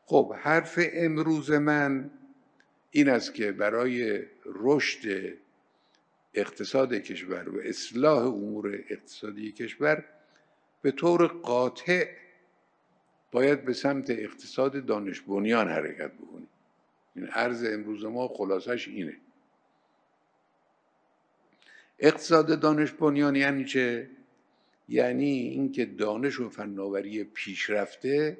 خب حرف امروز من این است که برای رشد اقتصاد کشور و اصلاح امور اقتصادی کشور به طور قاطع باید به سمت اقتصاد دانش بنیان حرکت بکنیم. این عرض امروز ما خلاصش اینه. اقتصاد دانش بنیان یعنی چه؟ یعنی اینکه دانش و فناوری پیشرفته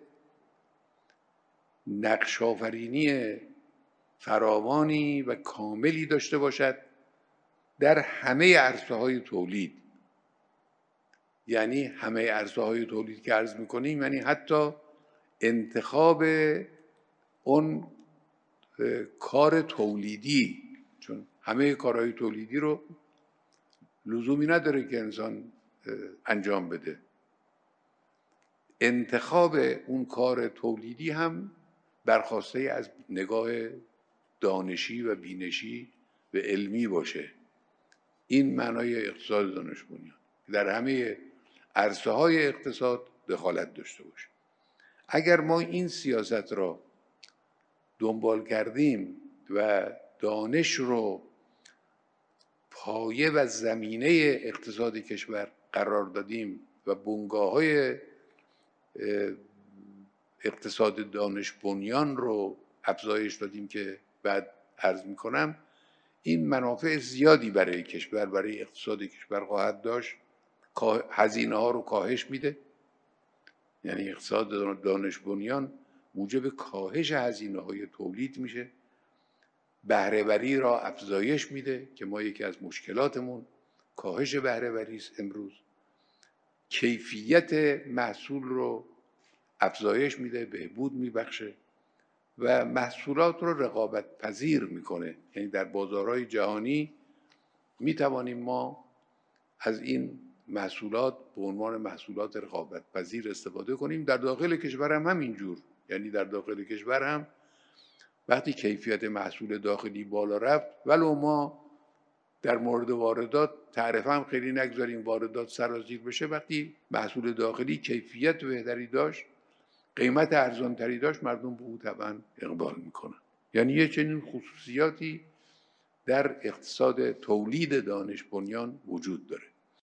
نقش آفرینی فراوانی و کاملی داشته باشد در همه عرصه‌های تولید. یعنی همه عرصه‌های تولید که عرض می‌کنیم یعنی حتی انتخاب اون کار تولیدی، چون همه کارهای تولیدی رو لزومی نداره که انسان انجام بده. انتخاب اون کار تولیدی هم برخواسته از نگاه دانشی و بینشی و علمی باشه. این معنای اقتصاد دانش بنیان، در همه عرصه‌های اقتصاد دخالت داشته باشه. اگر ما این سیاست را دنبال کردیم و دانش رو پایه و زمینه اقتصاد کشور قرار دادیم و بنگاه‌های اقتصاد دانش بنیان رو افزایش دادیم که بعد عرض می‌کنم، این منافع زیادی برای کشور، برای اقتصاد کشور خواهد داشت. هزینه ها رو کاهش میده، یعنی اقتصاد دانش بنیان موجب کاهش هزینه های تولید میشه. بهره‌وری را افزایش میده که ما یکی از مشکلاتمون کاهش بهره‌وری است امروز. کیفیت محصول رو افزایش میده، بهبود میبخشه و محصولات رو رقابت پذیر میکنه. یعنی در بازارهای جهانی میتوانیم ما از این محصولات به عنوان محصولات رقابت پذیر استفاده کنیم. در داخل کشور هم همینجور. یعنی در داخل کشور هم وقتی کیفیت محصول داخلی بالا رفت، ولو ما در مورد واردات تعرفه هم خیلی نگذاریم واردات سرازیر بشه، وقتی محصول داخلی کیفیت بهتری داشت، قیمت ارزانتری داشت، مردم به او طبعا اقبال میکنن. یعنی یه چنین خصوصیاتی در اقتصاد تولید دانش بنیان وجود داره.